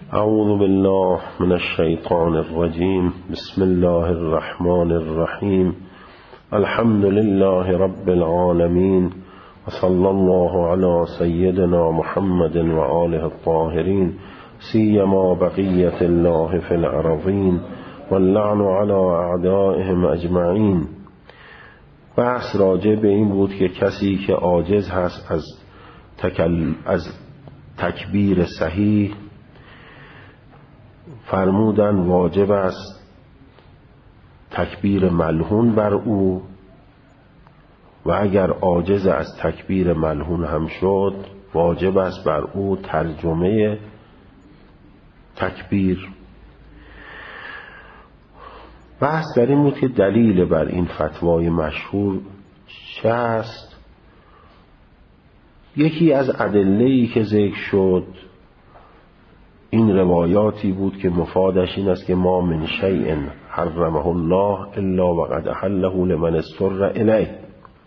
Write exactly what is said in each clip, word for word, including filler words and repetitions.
اعوذ بالله من الشیطان الرجیم. بسم الله الرحمن الرحیم. الحمد لله رب العالمین و صلی الله علی سیدنا محمد و آله الطاهرین سیما بقیت الله فی الارضین واللعن علی اعدائهم اجمعین. بحث راجع به این بود که کسی که عاجز هست از تکل... از تکبیر صحیح، فرمودن واجب است تکبیر ملحون بر او، و اگر عاجز از تکبیر ملحون هم شد واجب است بر او ترجمه تکبیر. بحث در این بود که دلیل بر این فتوای مشهور چه است. یکی از ادله‌ای که ذکر شد این روایاتی بود که مفادش این است که ما من شیء حرمه الله الا وقد احله لمن اضطر الیه.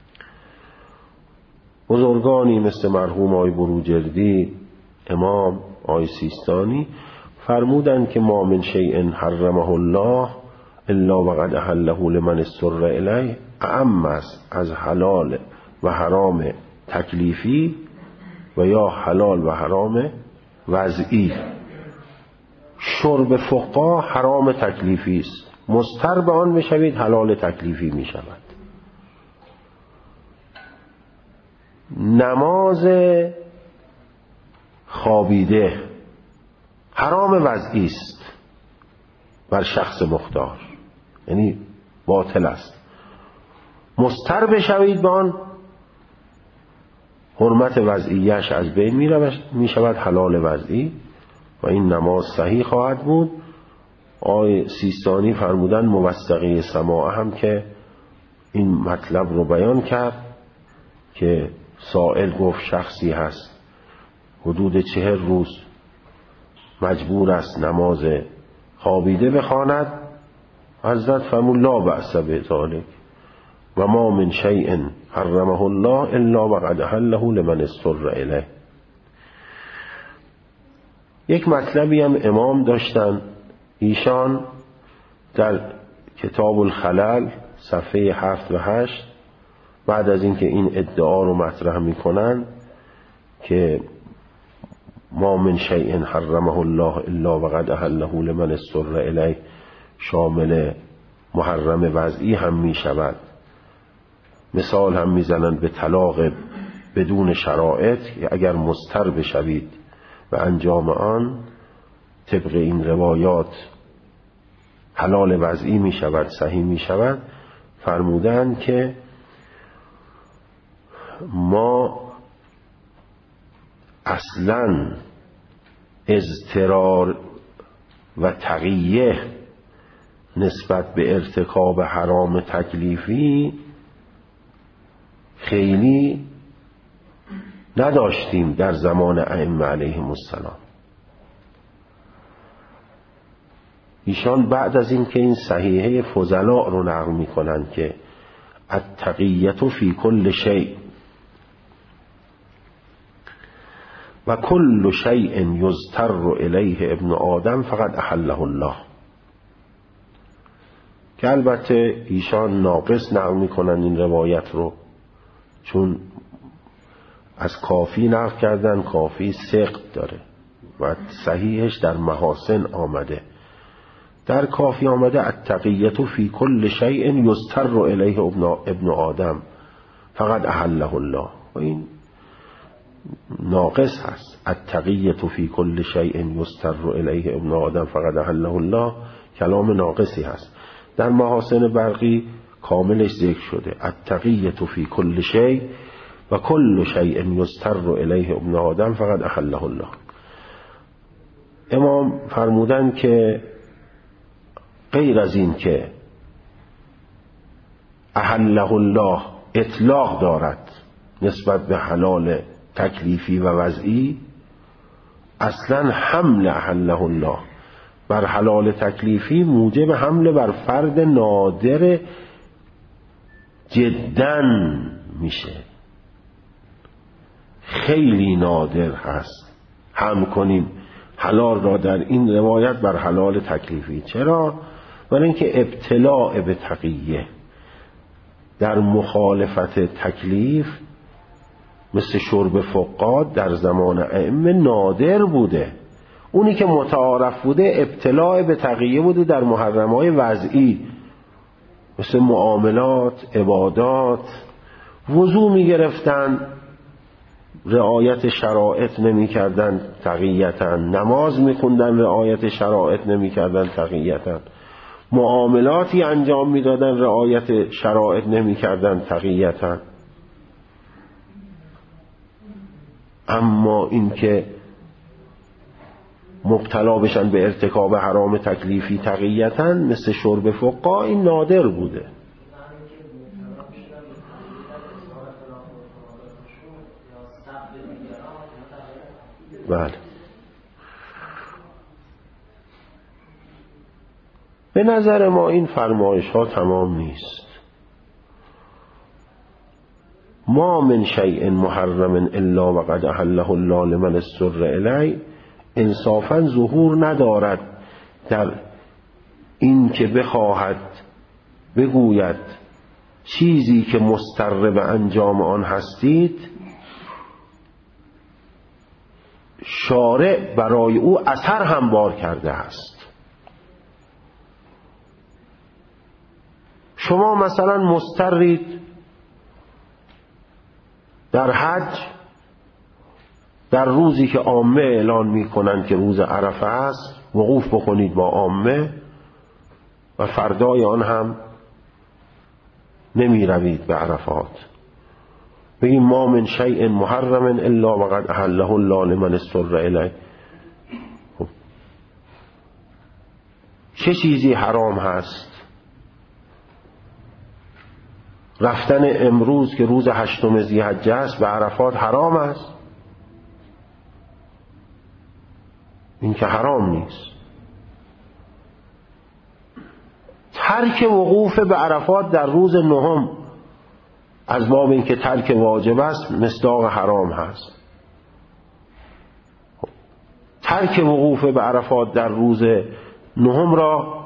بزرگانی مثل مرحوم آقای بروجردی، امام آقای سیستانی فرمودند که ما من شیء حرمه الله الا وقد احله لمن اضطر الیه اعم است از حلال و حرام تکلیفی و یا حلال و حرام وضعی. شرب فقها حرام تکلیفی است، مضطر به آن میشوید حلال تکلیفی میشود. نماز خوابیده حرام وضعی است بر شخص مختار، یعنی باطل است. مضطر بشوید به آن حرمت وضعیش از بین می شود حلال وضعی و این نماز صحیح خواهد بود. آقای سیستانی فرمودن موثقه سماع هم که این مطلب رو بیان کرد که سائل گفت شخصی هست حدود چهر روز مجبور است نماز خوابیده بخواند. حضرت فرمود لا بأس بذلک و ما من شیء حرمه الله الا وقد احله لمن اضطر الیه. یک مطلبی هم امام داشتن ایشان در کتاب الخلل صفحه هفت و هشت بعد از اینکه این ادعا رو مطرح میکنن که ما من شیء حرمه الله الا وقد احله لمن اضطر الیه شامل محرم وضعی هم میشود. مثال هم میزنن به طلاق بدون شرایط، اگر مضطر بشوید و انجام آن طبق این روایات حلال وضعی می شود، صحیح می شود. فرمودن که ما اصلا اضطرار و تقیه نسبت به ارتکاب حرام تکلیفی خیلی نداشتیم در زمان ائمه علیهم السلام. ایشان بعد از این که این صحیحه فضلا رو نقل میکنن که التقیة فی کل شیء و کل شیء یضطر الیه ابن آدم فقد احله الله، که البته ایشان ناقص نقل میکنن این روایت رو، چون از کافی نقل کردن، کافی سقط داره و صحیحش در محاسن آمده. در کافی آمده التقیة فی کل شیء یضطر الیه ابن آدم فقد احله الله، و این ناقص هست. التقیة فی کل شیء یضطر الیه ابن آدم فقد احله الله کلام ناقصی هست. در محاسن برقی کاملش ذکر شده التقیة فی کل شیء و کل شیء یضطر الیه ابن آدم فقد احله الله. امام فرمودن که غیر از این که احله الله اطلاق دارد نسبت به حلال تکلیفی و وضعی، اصلا حمل احله الله بر حلال تکلیفی موجب حمل بر فرد نادر جداً میشه. خیلی نادر هست هم کنیم حلال را در این روایت بر حلال تکلیفی. چرا؟ برای اینکه ابتلاء به تقیه در مخالفت تکلیف مثل شرب فقاد در زمان ائمه نادر بوده. اونی که متعارف بوده ابتلاء به تقیه بوده در محرمات وضعی مثل معاملات، عبادات. وضو می گرفتن رعایت شرایط نمی کردن تقیتاً، نماز می خوندن رعایت شرایط نمی کردن تقیتاً، معاملاتی انجام می دادن رعایت شرایط نمی کردن تقیتاً. اما این که مبتلا بشن به ارتکاب حرام تکلیفی تقیتاً مثل شرب فقا، این نادر بوده. بله. به نظر ما این فرمایش ها تمام نیست. ما من شیء محرم الا وقد احله الله لمن اضطر الیه انصافا ظهور ندارد در این که بخواهد بگوید چیزی که مضطر به انجام آن هستید شارع برای او اثر هموار کرده است. شما مثلا مضطرید در حج در روزی که عامه اعلان میکنند که روز عرفه است وقوف بکنید با عامه و فردای آن هم نمی روید به عرفات. بگیم ما من شیء محرم الا وقد احله الله لمن اضطر الیه. چه چیزی حرام هست؟ رفتن امروز که روز هشتم ذی‌حجه است به عرفات حرام است؟ این که حرام نیست. ترک وقوف به عرفات در روز نهم از باب این که ترک واجب است مصداق حرام هست. ترک وقوف به عرفات در روز نهم را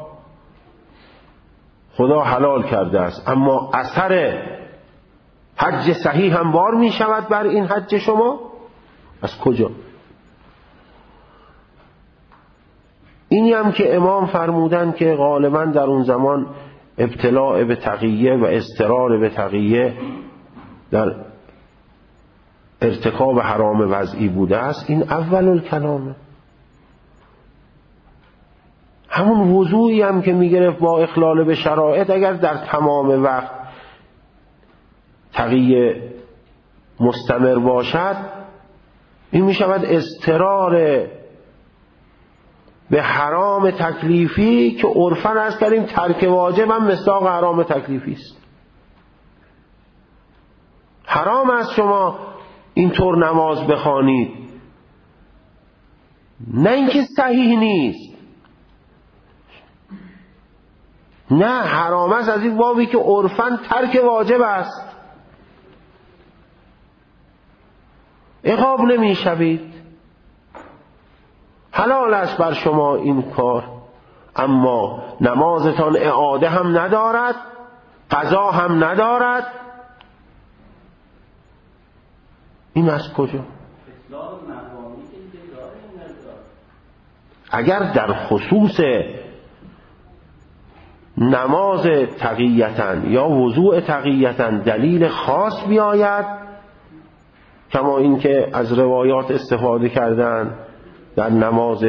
خدا حلال کرده است، اما اثر حج صحیح هم بار می شود بر این حج شما؟ از کجا؟ اینی هم که امام فرمودن که غالبا در اون زمان ابتلاء به تقیه و اضطرار به تقیه در ارتکاب حرام وضعی بوده است. این اول الکلامه. همون وضوعی هم که میگرفت با اخلال به شرایط اگر در تمام وقت تقیه مستمر باشد این میشود اضطرار به حرام تکلیفی که عرفاً از کردیم ترک واجب هم مصداق حرام تکلیفی است. حرام است شما اینطور نماز بخوانید، نه اینکه صحیح نیست، نه حرام است از این بابی که عرفاً ترک واجب است، عقاب نمی شوید. حلال است بر شما این کار، اما نمازتان اعاده هم ندارد، قضا هم ندارد. این از کجا؟ اگر در خصوص نماز تقیتاً یا وضوء تقیتاً دلیل خاص بیاید، کما اینکه از روایات استفاده کردن در نماز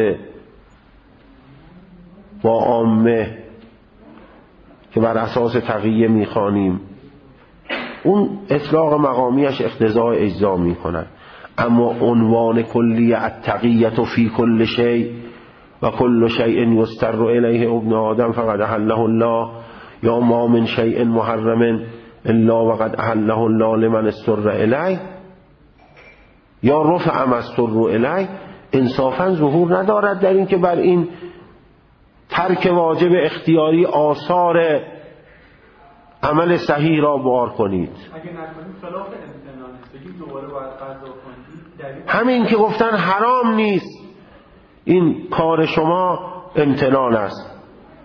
با عامه که بر اساس تقیه میخوانیم، اون اطلاق مقامیش اقتضای اجزا میکنن. اما عنوان کلی التقیة فی کل شیء و کل شیء یضطر الیه ابن آدم فقد احله الله، یا ما من شیء محرم الا وقد احله الله لمن اضطر الیه، یا رفع ما اضطر الیه، انصافا ظهور ندارد در این که بر این ترک واجب اختیاری آثار عمل صحیح را بار کنید. اگه نکنید خلاف امتنان است، بگید دوباره باید قضا کنید. همین که گفتن حرام نیست این کار شما امتنان است.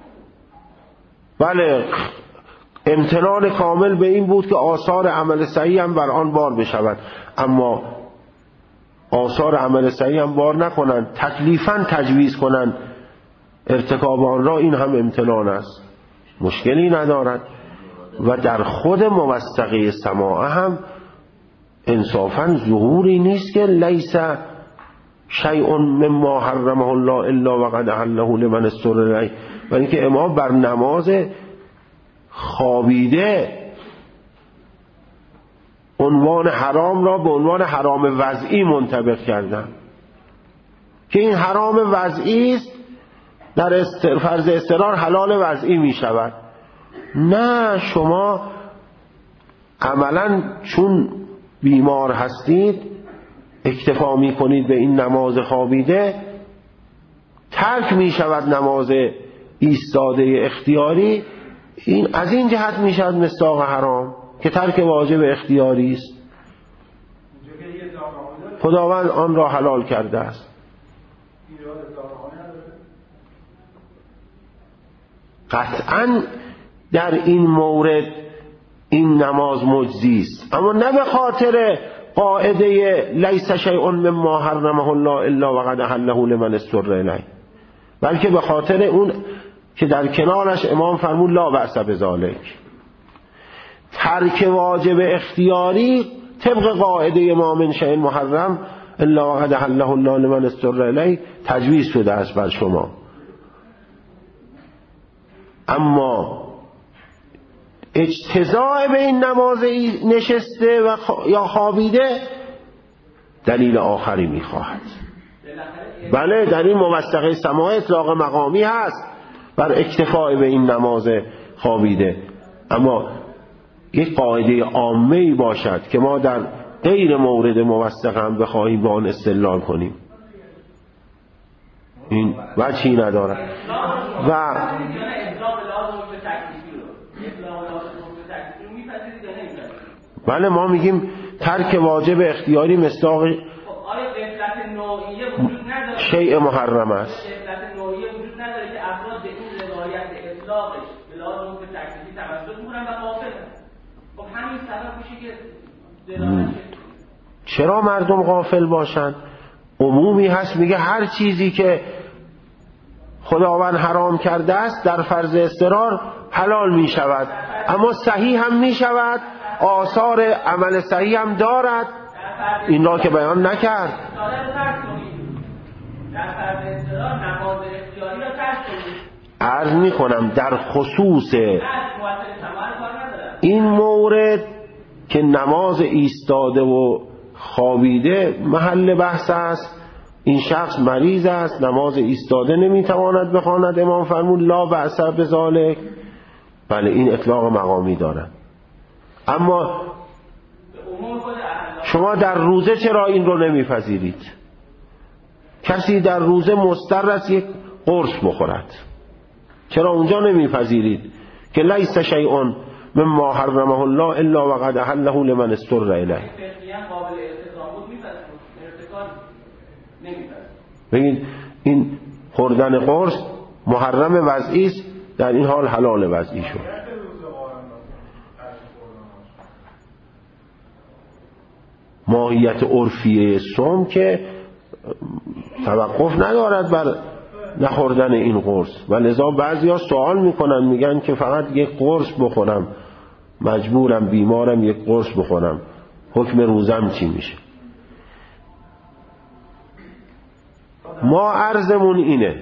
بله امتنان کامل به این بود که آثار عمل صحیح هم بر آن بار بشود، اما آثار عمل صحیح هم بار نکنند، تکلیفاً تجویز کنند ارتکاب آن را، این هم امتنان است، مشکلی ندارد. و در خود موثقه سماع هم انصافاً ظهوری نیست که لیس شیء مما حرمه الله الا وقد احله لمن اضطر الیه، ولی که امام بر نماز خوابیده عنوان حرام را به عنوان حرام وضعی منطبق کردن که این حرام وضعی است، در استر... فرض اضطرار حلال وضعی می شود. نه، شما عملا چون بیمار هستید اکتفا می کنید به این نماز خوابیده، ترک می شود نماز ایستاده اختیاری، این از این جهت می شود مصداق حرام که ترک واجب اختیاری است. خداوند آن را حلال کرده است. قطعاً در این مورد این نماز مجزی است، اما نه به خاطر قاعده لیس شیء مما حرمه الله الا وقد احله لمن اضطر الیه، بلکه به خاطر اون که در کنارش امام فرمود لا بأس بذلک. ترک واجب اختیاری طبق قاعده ما من شیء محرم الا وقد احله الله لمن اضطر الیه تجویز شده است بر شما. اما اجتزاء به این نماز نشسته و یا خوابیده دلیل آخری میخواهد. بله در این موثقه سماع اطلاق مقامی هست بر اکتفاء به این نماز خوابیده، اما یک قاعده عامه‌ای باشد که ما در غیر مورد موثق هم بخواهیم با آن استدلال کنیم، این وجهی ندارد. و بله ما میگیم ترک واجب اختیاری مصداق شیء محرم است. غفلت نوعیه وجود نداره که افراد به این روایت اطلاقش به لازم به تکلیفی توجه میکنن و غافلن. خب همین سبب میشه که دلالت چرا مردم غافل باشن؟ عمومی هست میگه هر چیزی که خداوند حرام کرده است در فرض اضطرار حلال می شود، اما صحیح هم می شود، آثار عمل صحیح هم دارد، این را که بیان نکرد. عرض می کنم در خصوص این مورد که نماز ایستاده و خوابیده محل بحث است، این شخص مریض است، نماز ایستاده نمیتواند بخواند، امام فرمود لا بأس بذلک، بله این اطلاق مقامی دارد. اما شما در روزه چرا این رو نمیپذیرید؟ کسی در روزه مضطر است یک قرص بخورد، چرا اونجا نمیپذیرید که لیس شیء مما حرمه الله الا وقد احله لمن اضطر الیه؟ بگید این خوردن قرص محرم وضعی است، در این حال حلال وضعی شد. ماهیت عرفیه صوم که توقف ندارد بر نخوردن این قرص، و لذا بعضی ها سوال میکنن میگن که فقط یک قرص بخورم، مجبورم بیمارم یک قرص بخورم، حکم روزم چی میشه؟ ما عرضمون اینه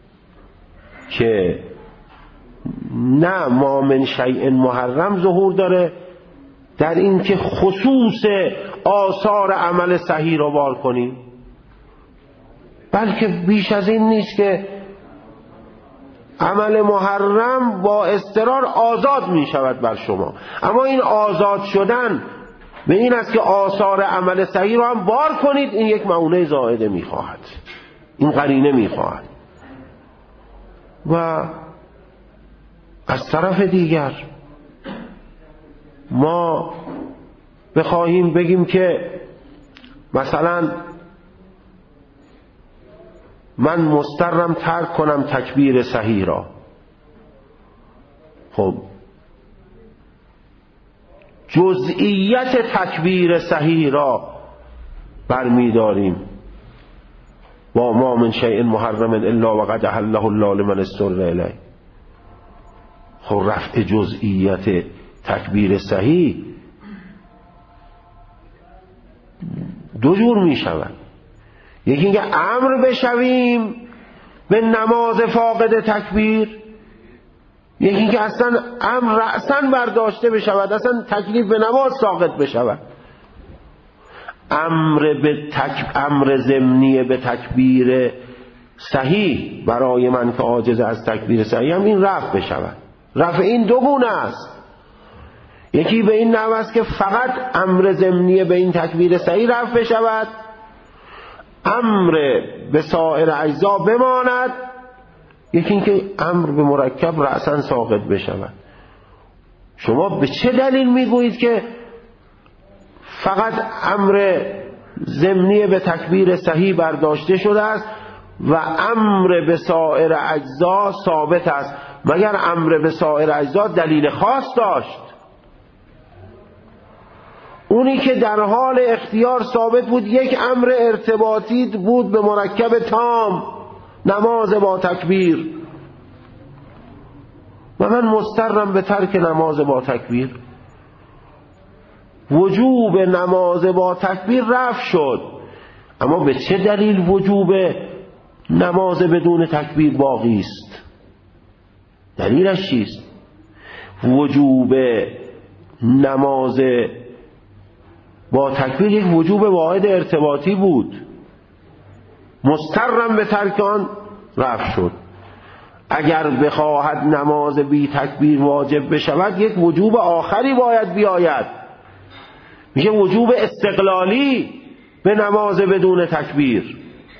که نه ما من شیء محرم ظهور داره در این که خصوص آثار عمل صحیح رو بار کنیم، بلکه بیش از این نیست که عمل محرم با اضطرار آزاد می شود بر شما، اما این آزاد شدن به این است که آثار عمل صحیح رو هم بار کنید، این یک معنی زائده می خواهد، این قرینه می خواهد. و از طرف دیگر ما بخواهیم بگیم که مثلا من مضطرم ترک کنم تکبیر صحیح را. خب جزئیت تکبیر صحیح را برمیداریم، و ما من شیء محرم الا وقد احله الله لمن اضطر الیه. خب رفع جزئیت تکبیر صحیح دو جور می شود. یکی اینکه امر بشویم به نماز فاقد تکبیر، یکی اینکه اصلا امر رأساً برداشته بشود، اصلا تکلیف به نماز ساقط بشود. امر به تک... امر ضمنی به تکبیر صحیح برای من که عاجز از تکبیر صحیح هم این رفع بشود. رفع این دو گونه است. یکی به این نحو است که فقط امر ضمنی به این تکبیر صحیح رفع بشود، امر به سایر اجزا بماند. یکی این که امر به مرکب رأساً ساقط بشود. شما به چه دلیل میگویید که فقط امر ضمنی به تکبیر صحیح برداشته شده است و امر به سایر اجزا ثابت است؟ مگر امر به سایر اجزا دلیل خاص داشت؟ اونی که در حال اختیار ثابت بود یک امر ارتباطی بود به مرکب تام، نماز با تکبیر، و من مضطرم به ترک نماز با تکبیر. وجوب نماز با تکبیر رفع شد، اما به چه دلیل وجوب نماز بدون تکبیر باقی است؟ دلیلش چیست؟ وجوب نماز با تکبیر یک وجوب واحد ارتباطی بود، مضطرم به ترک آن رفع شد. اگر بخواهد نماز بی تکبیر واجب بشود یک وجوب آخری باید بیاید، میشه وجوب استقلالی به نماز بدون تکبیر.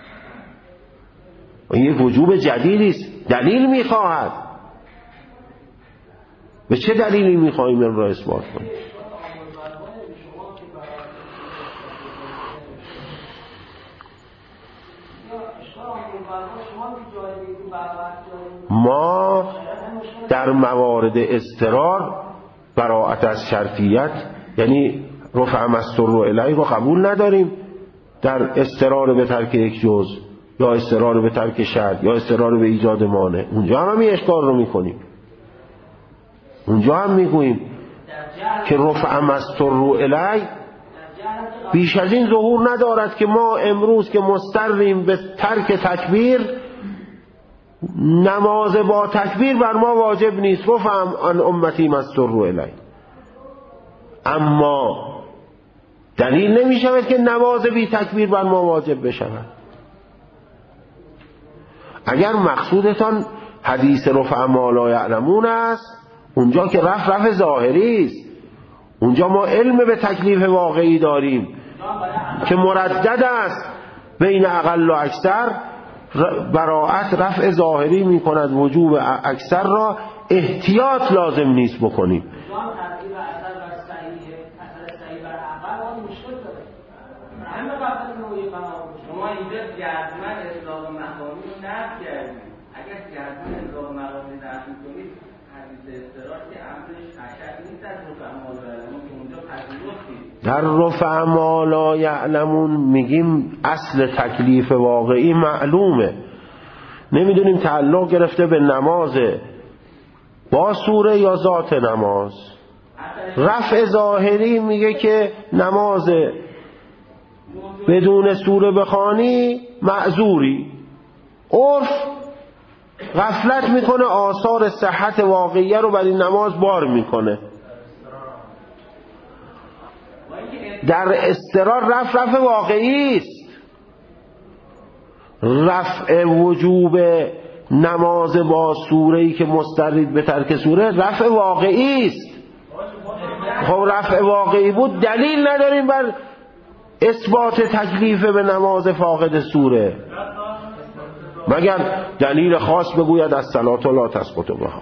و یک وجوب جدیدی است، دلیل میخواهد. به چه دلیلی میخواهیم این را اثبات کنیم؟ ما در موارد اضطرار براءت از شرطیت، یعنی رفع مستر الیه رو قبول نداریم در اضطرار به ترک یک جز، یا اضطرار به ترک شرط، یا اضطرار به ایجاد مانع. اونجا هم همین اشکال رو میکنیم. اونجا هم میگوییم که رفع مستر الیه بیش از این ظهور ندارد که ما امروز که مضطریم به ترک تکبیر، نماز با تکبیر بر ما واجب نیست، رفعم عن امتی مستر الیه. اما دلیل نمی شود که نماز بی تکبیر بر ما واجب بشود. اگر مقصودتان حدیث رفع ما لا یعلمون است، اونجا که رفع رفع ظاهری است. اونجا ما علم به تکلیف واقعی داریم که مردد است بین اقل و اکثر. براءت رفع ظاهری می کند، وجوب اکثر را احتیاط لازم نیست بکنیم. شما اینجا جزمن اطلاق مقامی رو نفی کردید. اگر جزمن اطلاق مقامی نفی کنید، حدیث اضطرار که امرش اشد نیست از رفع ما لا یعلمون که اونجا پذیرفتید. در رفع ما لا یعلمون میگیم اصل تکلیف واقعی معلومه، نمیدونیم تعلق گرفته به نماز با سوره یا ذات نماز. رفع ظاهری میگه که نماز بدون سوره بخوانی معذوری. عرف غفلت میکنه، آثار صحت واقعیه رو بر این نماز بار میکنه. در اضطرار رفع رفع واقعی است. رفع وجوب نماز با سوره‌ای که مسترد به ترک سوره رفع واقعی است. خب رفع واقعی بود، دلیل نداریم بر اثبات تکلیف به نماز فاقد سوره، مگر دلیل خاص بگوید از صلات لا تسقط بها.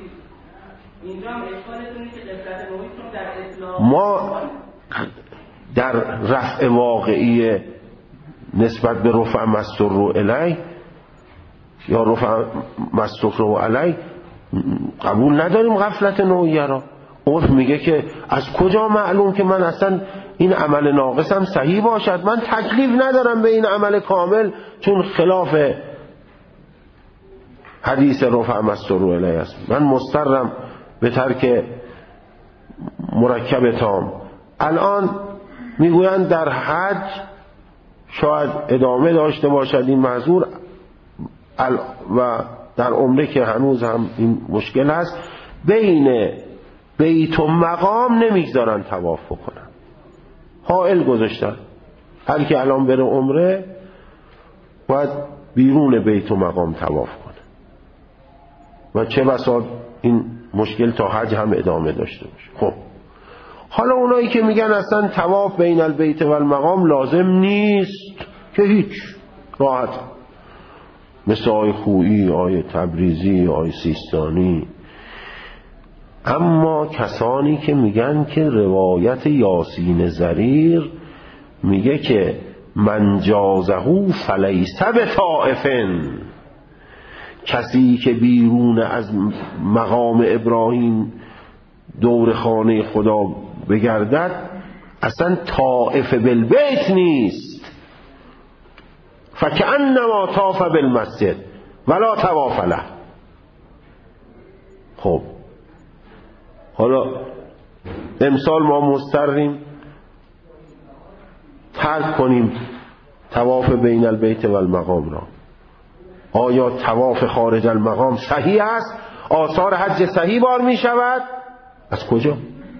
ما در رفع واقعی نسبت به رفع مستر علیه یا رفع مستر علیه قبول نداریم غفلت نوعیه را. عرف میگه که از کجا معلوم که من اصلا این عمل ناقصم صحیح باشد؟ من تکلیف ندارم به این عمل کامل، چون خلاف حدیث رفع مستر علیه است. من مضطرم به ترک مرکب تام. الان میگویند در حج شاید ادامه داشته باشد این معذور، و در عمره که هنوز هم این مشکل هست، بین بیت و مقام نمیگذارن طواف بکنن، حائل گذاشتن. هر کی الان بره عمره باید بیرون بیت و مقام طواف کنه و چه بسا این مشکل تا حج هم ادامه داشته باشه. خب حالا اونایی که میگن اصلا طواف بین البیت و المقام لازم نیست، که هیچ، راحت، مثل آی خویی، آی تبریزی، آی سیستانی. اما کسانی که میگن که روایت یاسین زریر میگه که من جازهو فلیس بطائفن، کسی که بیرون از مقام ابراهیم دور خانه خدا بگردد اصلا طائف بالبیت نیست، فکأنما طاف بالمسجد ولا طواف له. خب حالا امسال ما مضطریم ترک کنیم طواف بین البیت و المقام را. آیا طواف خارج المقام صحیح است؟ آثار حج صحیح بار می شود؟ از کجا؟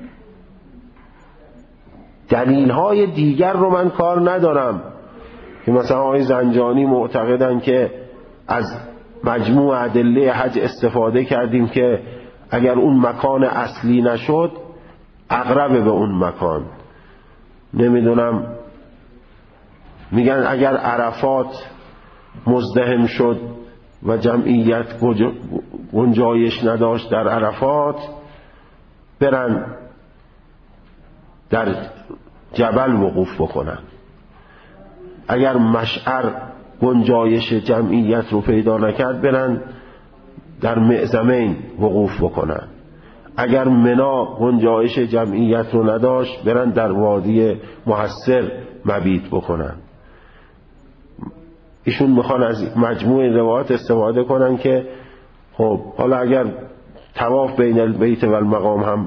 دلیل های دیگر رو من کار ندارم که مثلا آقای زنجانی معتقدن که از مجموع ادله حج استفاده کردیم که اگر اون مکان اصلی نشد اقرب به اون مکان. نمیدونم میگن اگر عرفات مزدحم شد و جمعیت گنجایش نداشت در عرفات، برن در جبل وقوف بکنن. اگر مشعر گنجایش جمعیت رو پیدا نکرد برن در معظمین وقوف بکنن. اگر منا گنجایش جمعیت رو نداشت برن در وادی محصر مبیت بکنن. ایشون میخوان از مجموع روایات استفاده کنن که خب حالا اگر طواف بین البیت و المقام هم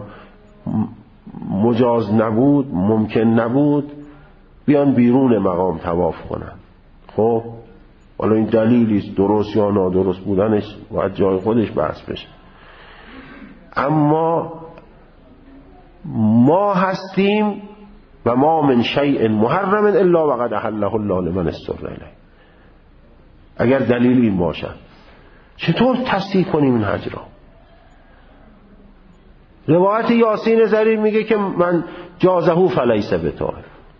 مجاز نبود، ممکن نبود، بیان بیرون مقام طواف کنن. خب حالا این دلیلی درست یا نادرست بودنش باید جای خودش بحث بشه. اما ما هستیم و ما من شیء محرم الا وقد احله الله لمن استر الیه. اگر دلیل این باشد چطور تصدیق کنیم این حج را؟ روایت یاسین زریر میگه که من جازهو فلیس بطائف،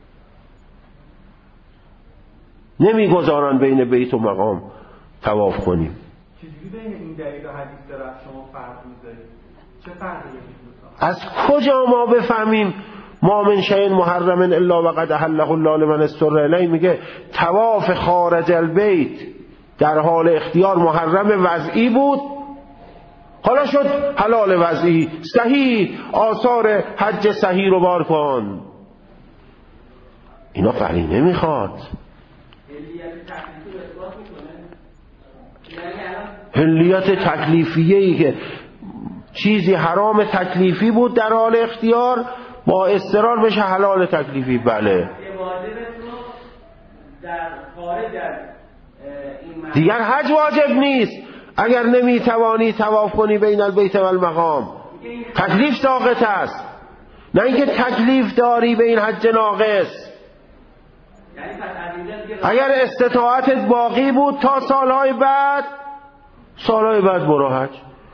نمیگذارن بین بیت و مقام طواف کنیم. چجوری بین این دلیل و حدیث را شما فرق می‌ذارید؟ چه فرقی داره؟ از کجا ما بفهمیم ما من شیء محرم الا وقد احله الله لمن استر الیه؟ میگه طواف خارج البیت در حال اختیار محرم وضعی بود، حالا شد حلال وضعی. صحیح، آثار حج صحیح رو بار کن. اینا قرینه میخواد. حلیت تکلیفیه‌ای که چیزی حرام تکلیفی بود در حال اختیار با اضطرار بشه حلال تکلیفی. بله دیگر حج واجب نیست اگر نمیتوانی طواف کنی بین البیت و المقام. تکلیف ساقط است، نه اینکه تکلیف داری به این حج ناقص. اگر استطاعتت باقی بود تا سالهای بعد، سالهای بعد برو حج.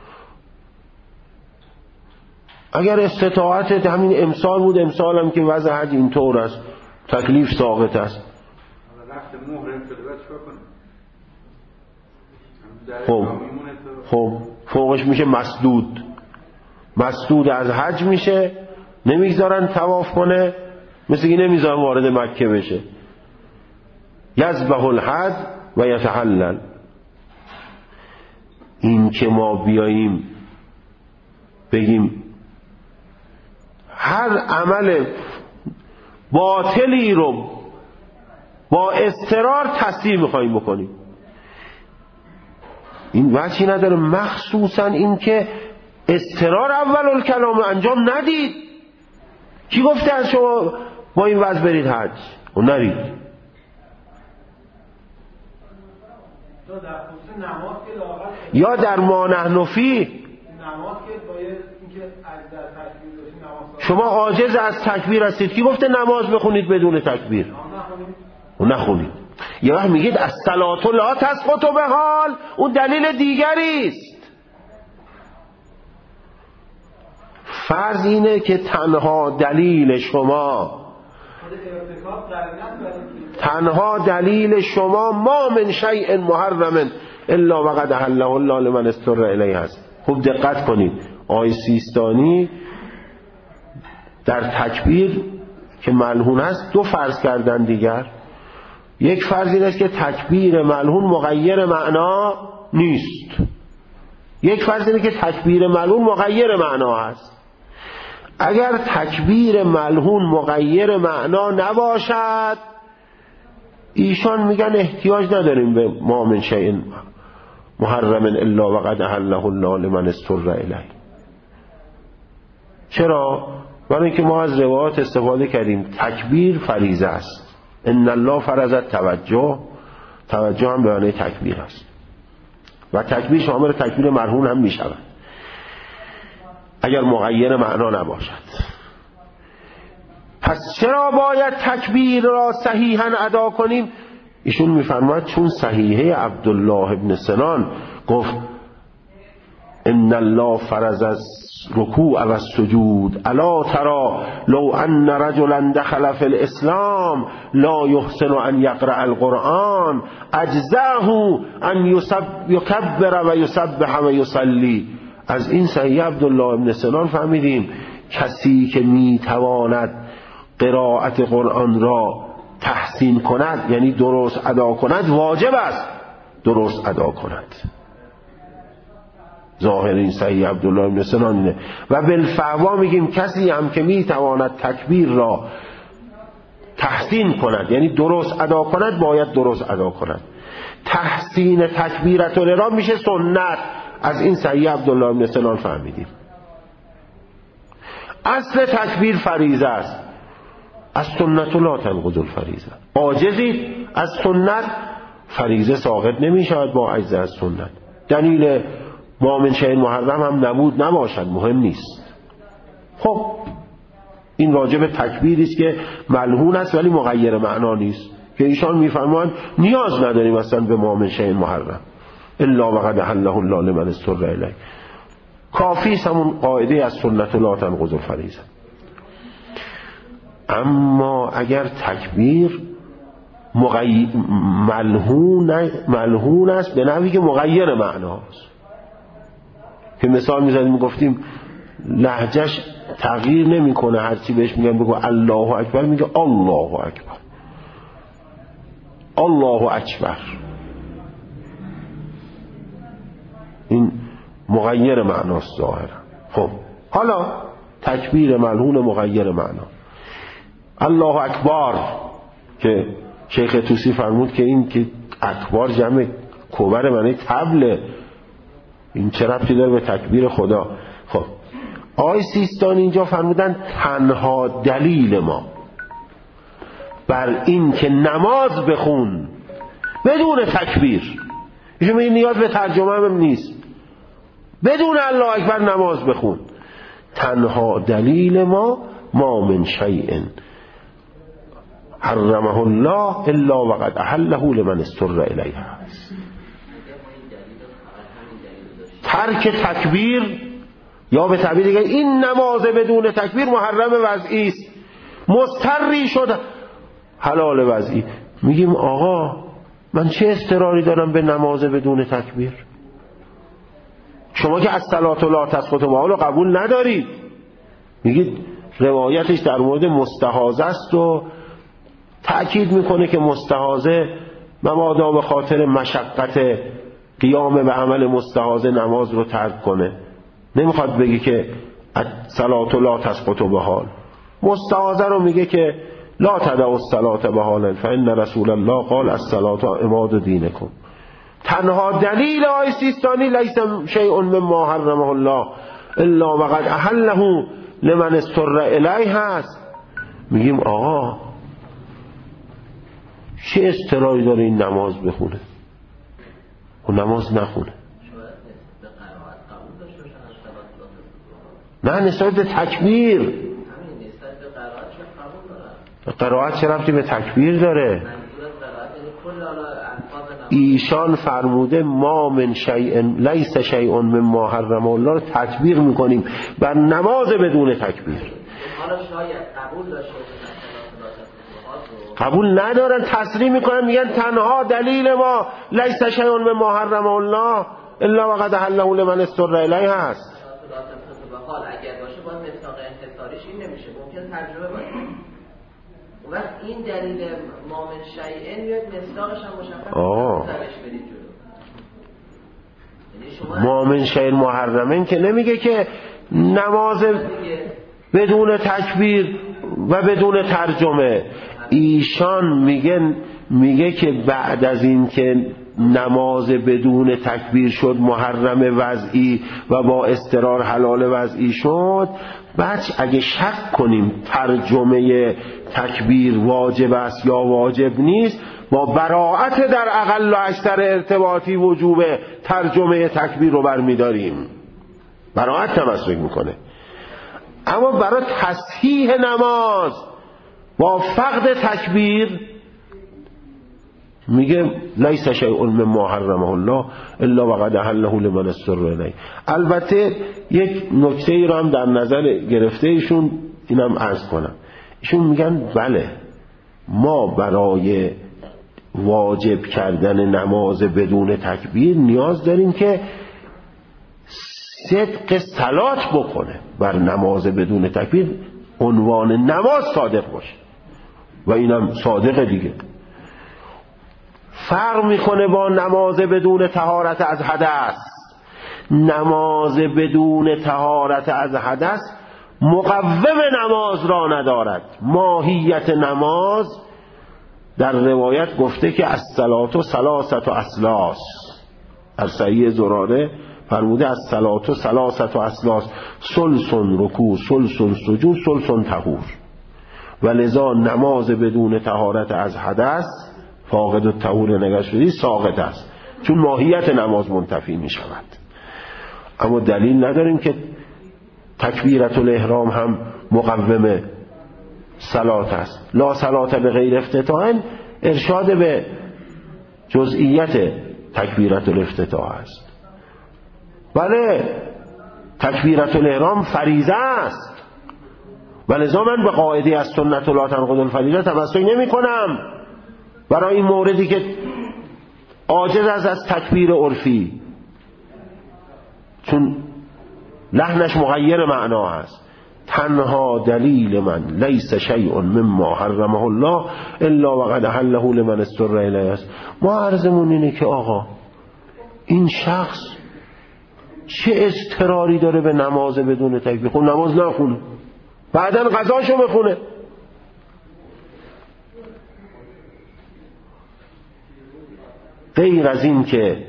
اگر استطاعتت همین امسال بود، امسال هم که وضع حج اینطور است، تکلیف ساقط است. خب خب فوقش میشه مسدود، مسدود از حج میشه، نمیگذارن طواف کنه. مثل که نمیذارن وارد مکه بشه. یذبح الحد و یتحلل. این که ما بیاییم بگیم هر عمل باطلی رو با اضطرار تصدیق میخواییم بکنیم، این وجهی نداره. مخصوصا این که اضطرار اول الکلام انجام ندید. کی گفته از شما با این وضع برید حج و نرید؟ یا در ما نحن فیه شما عاجز از تکبیر هستید. کی گفته نماز بخونید بدون تکبیر و نخونید؟ یه وقت میگید الصلاة لا تسقط بحال، اون دلیل دیگری است. فرض اینه که تنها دلیل شما تنها دلیل شما ما من شیء محرم الا وقد احله الله لمن اضطر الیه هست. خوب دقت کنید، آیه سیستانی در تکبیر که ملحون است دو فرض کردن دیگر. یک فرض این است که تکبیر ملحون مغیر معنا نیست. یک فرض اینه که تکبیر ملحون مغیر معنا است. اگر تکبیر ملحون مغیر معنا نباشد، ایشان میگن احتیاج نداریم به ما من شیء محرم الا وقد احله الله لمن اضطر الیه. چرا؟ برای اینکه ما از روایات استفاده کردیم تکبیر فریضه است. ان الله فرض توجه، توجه هم به معنی تکبیر است و تکبیر شامل تکبیر مرهون هم می شود اگر مغیر معنا نباشد. پس چرا باید تکبیر را صحیحا ادا کنیم؟ ایشون میفرماید چون صحیحه عبدالله ابن سنان گفت ان الله فرض الرکوع و السجود الا ترى لو ان رجلا دخل في الاسلام لا يحسن ان يقرأ القرآن اجزاه ان يكبر و يسبح و يصلي. از این صحیح عبدالله ابن سنان فهمیدیم کسی که میتواند قرائت قرآن را تحسین کند، یعنی درست ادا کند، واجب است درست ادا کند. ظاهر این صحیح عبدالله ابن سنان اینه. و بالفعوا میگیم کسی هم که میتواند تکبیر را تحسین کند، یعنی درست ادا کند، باید درست ادا کند. تحسین تکبیرت الاحرام میشه سنت. از این صحیح عبدالله ابن سنان فهمیدیم اصل تکبیر فریضه است. از سنت لا تنقض الفریضه. عاجزید از سنت، فریضه ساقط نمی شود با عجز از سنت. دلیل ما من شیء محرم هم نبود نباشد، مهم نیست. خب این واجب تکبیری است که ملحون است ولی مغیر معنا نیست، که ایشان میفرمایند نیاز نداریم اصلا به ما من شیء محرم الا وقد احله الله لمن اضطر الیه. کافی است همون قاعده از سنت لا تنقض الفریضه. اما اگر تکبیر مغی... ملحون... ملحون است به نحوی که مغیر معناست، که مثال میزدیم گفتیم لهجهش تغییر نمیکنه، هرچی بهش میگن بگو الله اکبر میگه الله اکبر، الله اکبر. این مغیر معناست ظاهرا. خب حالا تکبیر ملحون مغیر معنا الله اکبر که شیخ طوسی فرمود که این که اکبر جمع کبر معنی طبل، این چه ربطی داره به تکبیر خدا؟ خب آی سیستان اینجا فرمودن تنها دلیل ما بر این که نماز بخون بدون تکبیر، ایشون میگه نیاز به ترجمه هم نیست، بدون الله اکبر نماز بخون. تنها دلیل ما ما من شیء حرمه الله الا وقد احله لمن اضطر الیه. ترک تکبیر یا به تعبیر دیگه این نماز بدون تکبیر محرم وضعی است، مضطری شد حلال وضعی. میگیم آقا من چه اضطراری دارم به نماز بدون تکبیر؟ شما که از الصلاة لا تسقط بحال قبول ندارید، میگید روایتش در مورد مستحاضه است و تأکید میکنه که مستحاضه مبادا به خاطر مشقت قیام به عمل مستحاضه نماز رو ترک کنه. نمیخواد بگی که الصلاة لا تسقط بحال. مستحاضه رو میگه که لا تدعوا الصلاة بحالا فإن رسول الله قال الصلاة عماد دینکم. تنها دلیل آیه سیستانی لیس شیء مما حرمه الله الا وقد احله لمن استر الیه هست. میگیم آقا چه استراری داره این نماز بخونه و نماز نخونه؟ نه نسبت به تکبیر. قرائت چه ربطی به تکبیر داره؟ ایشان فرموده ما من شیء لیس شیء مما حرم الله رو تطبیق میکنیم بر نماز بدون تکبیر. قبول ندارن، تصریح میکنن، میگن تنها دلیل ما لیس شیء مما حرم الله الا وقد احله لمن استر الیه هست. اگر باشه باید مصداق انحصاریش این نمیشه، ممکن ترجمه باشه. وقت این دلیل ما من شیء میاد مصداقش هم مشخص درش برید جلو. ما من شیء محرمه که نمیگه که نماز بدون تکبیر و بدون ترجمه. ایشان میگن میگه که بعد از این که نماز بدون تکبیر شد محرم وضعی و با اضطرار حلال وضعی شد، بعد اگه شک کنیم ترجمه تکبیر واجب است یا واجب نیست، با براعت در اقل و اکثر ارتباطی وجوب ترجمه تکبیر رو برمیداریم. براعت تمسک میکنه. اما برای تصحیح نماز با فقد تکبیر میگه لیس شیء مما حرمه الله الا وقد احله لمن استر الیه. البته یک نکته ای رو هم در نظر گرفته ایشون، اینم عرض کنم. ایشون میگن بله ما برای واجب کردن نماز بدون تکبیر نیاز داریم که صدق صلات بکنه بر نماز بدون تکبیر، عنوان نماز صادق باشه و اینم صادق دیگه. فرق میکنه با نماز بدون طهارت از حدث. نماز بدون طهارت از حدث مقوم نماز را ندارد. ماهیت نماز در روایت گفته که الصلاة ثلاثة اسلاس، در صحیح زراره فرموده الصلاة ثلاثة اسلاس ثلث رکوع ثلث سجود ثلث طهور. و لذا نماز بدون طهارت از حدث فاقد الطهور نگشتگی ساقط است، چون ماهیت نماز منتفی می شود. اما دلیل نداریم که تکبیرت الاحرام هم مقوم صلات است. لا صلات به غیر افتتاح ارشاد به جزئیت تکبیرت الافتتاح است. بله تکبیرت الاحرام فریضه است و لذا من به قاعده از سنت لا تنقض الفریضه تمسک نمی کنم برای این موردی که عاجز است از تکبیر عرفی، چون لحنش مغیر معنا است. تنها دلیل من لیس شیء مما حرمه الله الا وقد احله لمن استر الیه است. ما عرضمون اینه که آقا این شخص چه اضطراری داره به نماز بدون تکبیر؟ خب نماز نخونه، بعدن قضاشو بخونه. غیر از این که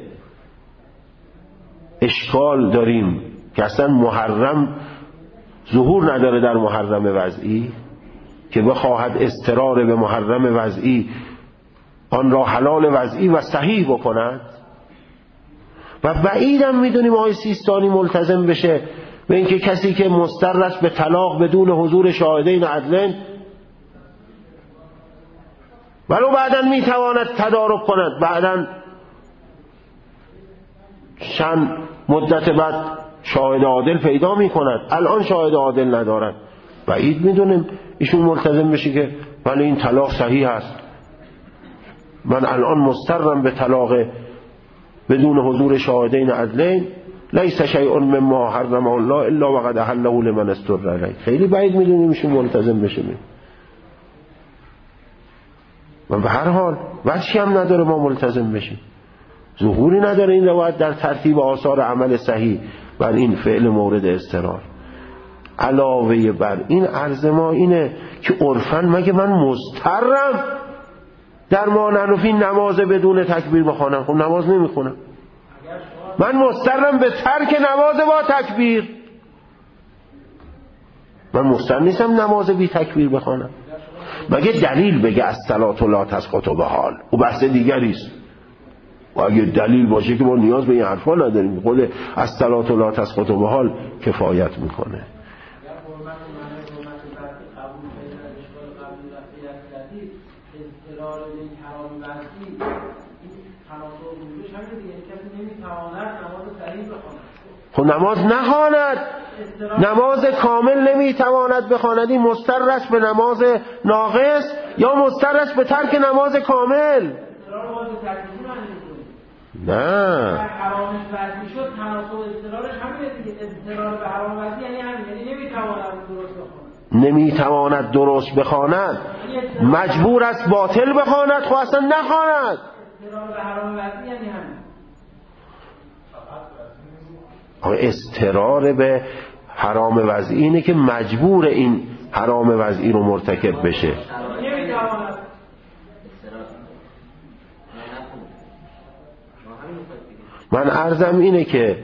اشکال داریم که اصلا محرم ظهور نداره در محرم وضعی که بخواهد اضطرار به محرم وضعی آن را حلال وضعی و صحیح بکند، و بعیدم میدونیم آقای سیستانی ملتزم بشه به اینکه کسی که مضطر است به طلاق بدون حضور شاهدین عدلین ولو بعداً میتواند تدارک کند، بعداً چند مدت بعد شاهد عادل پیدا میکند، الان شاهد عادل ندارد. بعید میدونیم ایشون ملتزم بشه که ولی این طلاق صحیح است، من الان مضطرم به طلاق بدون حضور شاهدین عدلین، لیس شیء مما حرم الله الا وقد احله لمن استر علیه. خیلی بعید میدونیم میشه ملتزم بشه. و به هر حال وجهی هم نداره ما ملتزم بشیم، ظهوری نداره این روایت در ترتیب آثار عمل صحیح بر این فعل مورد اضطرار. علاوه بر این عرض ما اینه که عرفاً مگه من مضطرم در ما ننفی نماز بدون تکبیر بخوانم؟ خب نماز نمیخونم. من مضطرم به ترک نماز با تکبیر. من مضطر نیستم نماز بی تکبیر بخوانم. مگه دلیل بگه الصلاة لا تسقط بحال، او بحث دیگری است. و اگه دلیل باشه که ما نیاز به این حرفا نداریم، خود الصلاة لا تسقط بحال کفایت میکنه. خب نماز نخواند، نماز کامل نمیتواند بخواند، این مضطر است به نماز ناقص یا مضطر است به ترک نماز کامل؟ نه حرامش وزنی شد تناسب اضطرارش همینه دیگه. اضطرار به حرام وزنی یعنی همین، یعنی نمیتواند درست بخواند. نمیتواند درست بخواند، مجبور است باطل بخواند، خب اصلا نخواند. اضطرار به حرام وزنی یعنی همین. اضطرار به حرام وضعی اینه که مجبور این حرام وضعی رو مرتکب بشه. من عرضم اینه که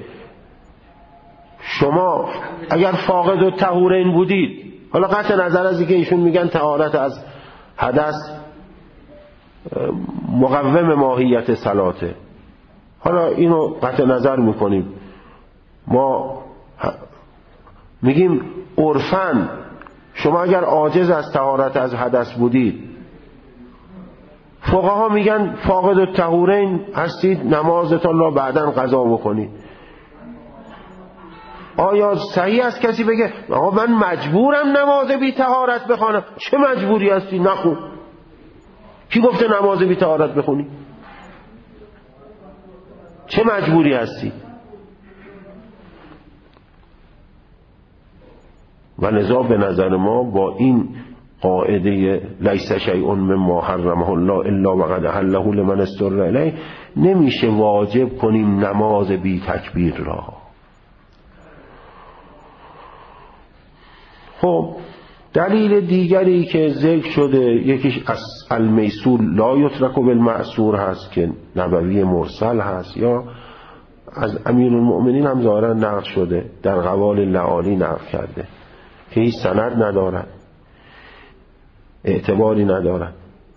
شما اگر فاقد الطهورین بودید، حالا قطع نظر از اینکه ایشون میگن طهارت از حدث مقوم ماهیت صلاته، حالا اینو قطع نظر میکنیم، ما میگیم عرفاً شما اگر عاجز از طهارت از حدث بودید، فقها میگن فاقد الطهورین هستید، نمازتان را بعداً قضا بکنید. آیا صحیح است کسی بگه آقا من مجبورم نماز بی طهارت بخوانم؟ چه مجبوری هستی؟ نخون. کی گفته نماز بی طهارت بخونی؟ چه مجبوری هستی؟ و لذا به نظر ما با این قاعده لیس شیء مما حرمه الله الا وقد احله لمن استر علیه نمیشه واجب کنیم نماز بی تکبیر را. خب دلیل دیگری که ذکر شده یکیش از المیسور لا یترک بالمأثور هست که نبوی مرسل هست، یا از امیرالمؤمنین هم ظاهرا نقل شده، در قوال لعالی نقل کرده که هیچ سند ندارد، اعتباری ندارد.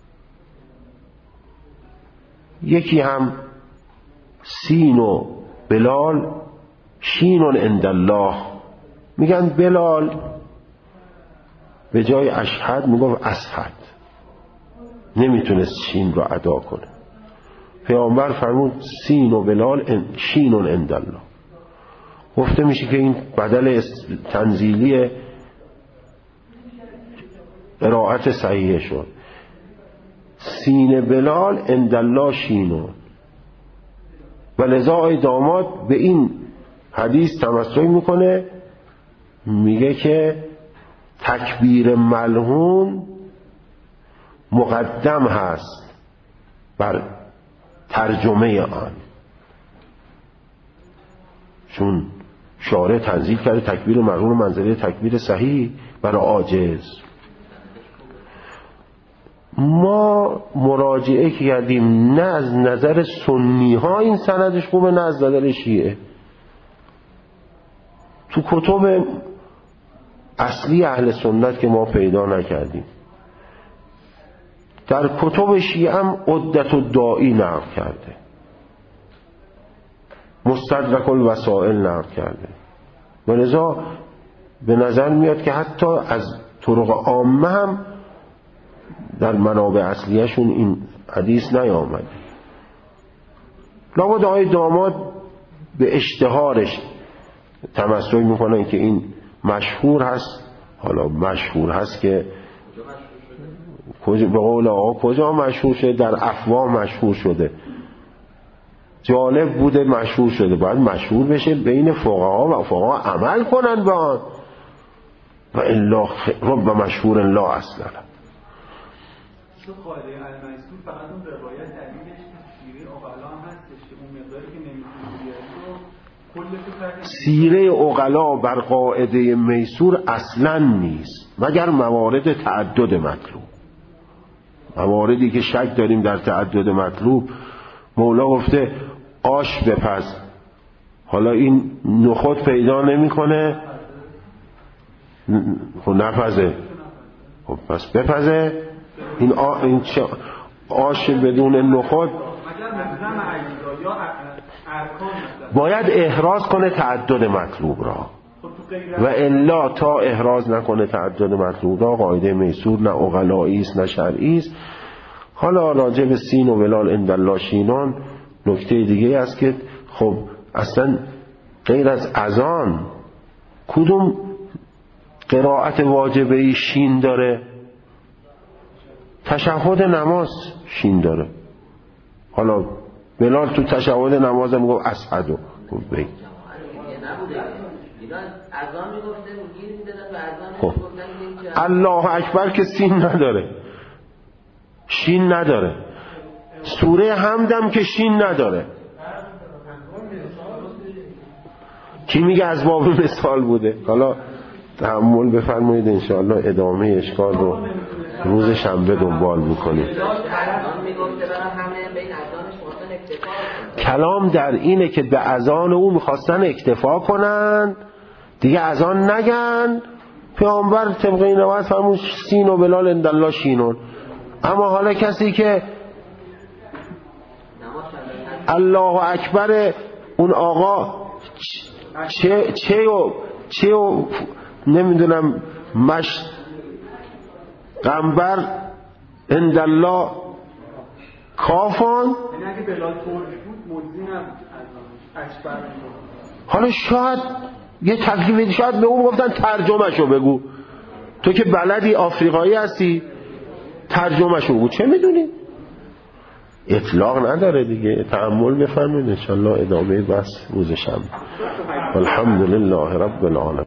یکی هم سین و بلال شین عند الله، میگن بلال به جای اشهد میگفت اشهد، نمیتونست شین رو ادا کنه. پیامبر فرمود سین و بلال شین عند الله. گفته میشه که این بدل تنزیلی قرائت صحیح شد، سین بلال عند الله شینون. و لذا آقای داماد به این حدیث تمسک میکنه، میگه که تکبیر ملحون مقدم هست بر ترجمه آن، چون شارع تنزیل کرده تکبیر ملحون منزله تکبیر صحیح برای عاجز. ما مراجعه کردیم نه از نظر سنی ها این سندش خوبه، نه از نظر شیعه. تو کتب اصلی اهل سنت که ما پیدا نکردیم. در کتب شیعه هم عدت الداعی نقل کرده، مستدرک الوسائل نقل کرده، و لذا به نظر میاد که حتی از طرق عامه هم در منابع اصلیشون این حدیث نیامده. لابد آقای داماد به اشتهارش تمسک میکنن که این مشهور هست. حالا مشهور هست که به قول آقا کجا مشهور شده؟ در افواه مشهور شده. جالب بوده مشهور شده، باید مشهور بشه بین فقها و فقها عمل کنن به آن و الا رب مشهور لا اصلا. تو قاعده المنصور فقط اون روایت دلیلش که سیره عقلا هستش که اون مقداری که نمیتونی بیاری رو کل سیره عقلا بر قاعده میسور اصلا نیست مگر موارد تعدد مطلوب. مواردی که شک داریم در تعدد مطلوب، مولا گفته آش بپز، حالا این نخود پیدا نمیکنه، خب نپزه، خب پس بپزه. این, آ... این چه آش بدون نخود باید احراز کنه تعدد مطلوب را و الا تا احراز نکنه تعدد مطلوب را قاعده میسور نه عقلایی است نه شرعی است. حالا راجع به سین و ولال اندالله شینان نکته دیگه است که خب اصلا غیر از اذان کدوم قرائت واجبه شین داره؟ تشهد نماز شین داره. حالا بلال تو تشهد نماز هم گفت اشهدو گفت بی خب الله اکبر که سین نداره، شین نداره. سوره حمدم که شین نداره. کی میگه از باب مثال بوده؟ حالا تحمل بفرمایید انشاءالله ادامه اشکال رو روز شنبه دنبال میکنیم. کلام در اینه که به اذان او میخواستن اکتفا کنن دیگه اذان نگن. پیامبر طبق این روایت فرمود سین و بلال اندالله شینون. اما حالا کسی که الله اکبر اون آقا چه چه و چه و نمیدونم مش قنبر اندالله کافان، حالا شاید یه تکلیف، شاید به اون گفتن ترجمه شو بگو، تو که بلدی آفریقایی هستی ترجمه شو بگو، چه میدونی؟ اطلاق نداره دیگه. تأمل بفرمایید انشالله ادامه بس روز شنبه. الحمدلله رب العالمین.